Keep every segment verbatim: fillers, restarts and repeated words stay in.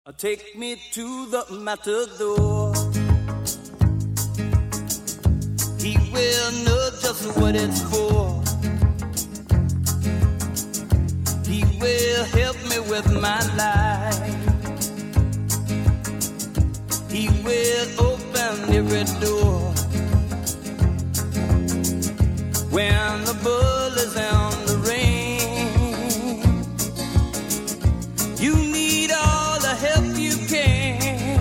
Take me to the matador. He will know just what it's for. He will help me with my life. He will open every door. When the bull is in the rain, you need all the help you can.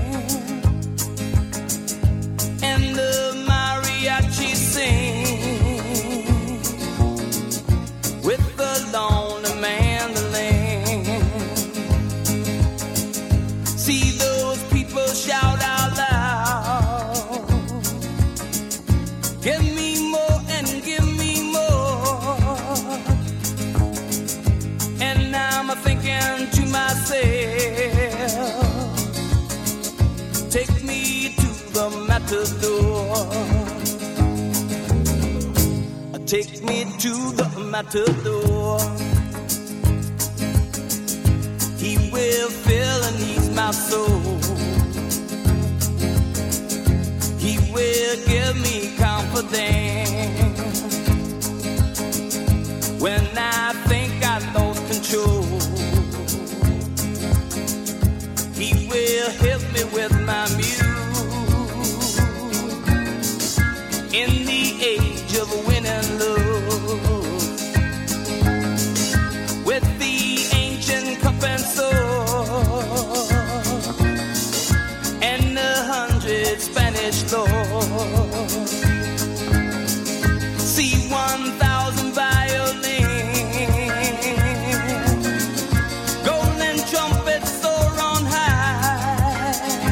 And the mariachi sing with the lonely mandolin. See those people shout out loud, give me more and give me more. And now I'm thinking to myself, take me to the matador. Take me to the matador. He will fill and ease my soul. He will give me confidence when I think I lost control. He will help me with my muse in the age of winning love, with the ancient cup and sword and a hundred Spanish lords. See one thousand violins, golden trumpets soar on high,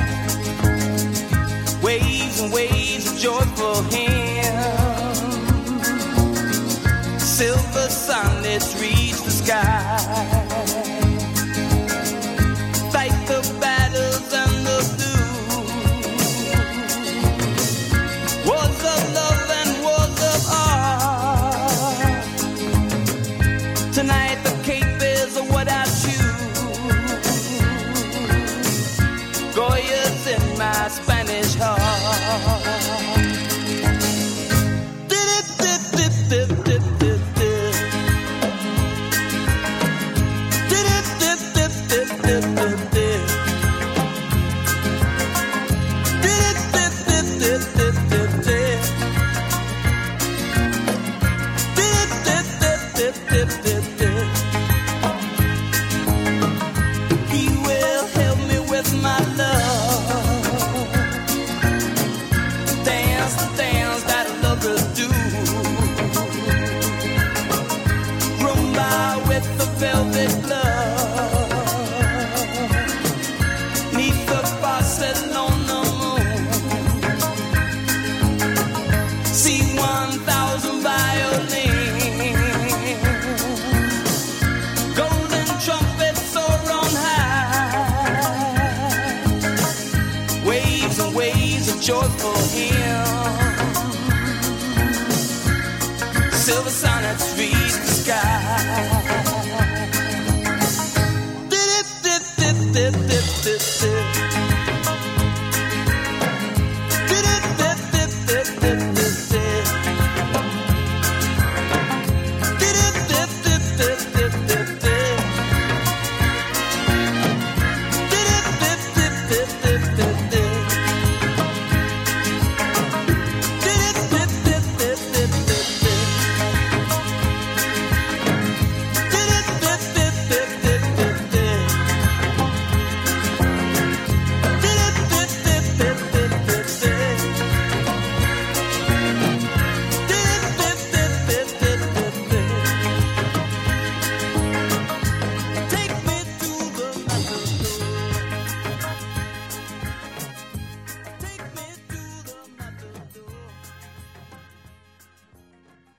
waves and waves of joyful hymns, silver sunlets reach the sky. Fight the battles and the blues, wars of love and wars of art. Tonight the cape is what I choose. Goya's in my Spanish heart. He will help me with my love. Dance the dance that lovers do. Rumba with the velvet glove. Neath the Barcelona moon. See one thousand violins, golden trumpets soar on high, waves and waves of joyful hymns, silver sonnets reach the sky. Dip, dip, dip, dip, dip, dip, dip.